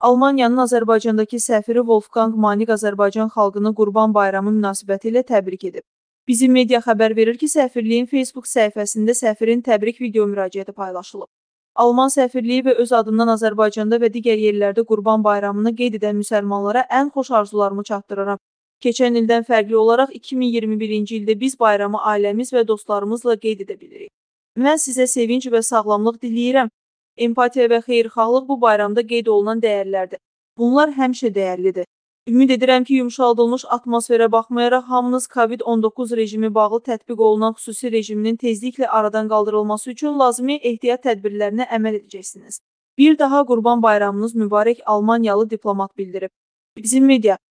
Almaniyanın Azərbaycandakı səfiri Wolfgang Manik Azərbaycan xalqını Qurban Bayramı münasibətilə təbrik edib. Bizim media xəbər verir ki, səfirliyin Facebook səhifəsində səfirin təbrik video müraciəti paylaşılıb. Alman səfirliyi və öz adından Azərbaycanda və digər yerlərdə Qurban Bayramını qeyd edən müsəlmanlara ən xoş arzularımı çatdırıram. Keçən ildən fərqli olaraq 2021-ci ildə biz bayramı ailəmiz və dostlarımızla qeyd edə bilirik. Mən sizə sevinc və sağlamlıq diləyirəm. Empatiya və xeyirxahlıq bu bayramda qeyd olunan dəyərlərdir. Bunlar həmişə dəyərlidir. Ümid edirəm ki, yumşaldılmış atmosferə baxmayaraq hamınız COVID-19 rejimi bağlı tətbiq olunan xüsusi rejiminin tezliklə aradan qaldırılması üçün lazımi ehtiyat tədbirlərinə əməl edəcəksiniz. Bir daha Qurban Bayramınız mübarək Almaniyalı diplomat bildirib. Bizim media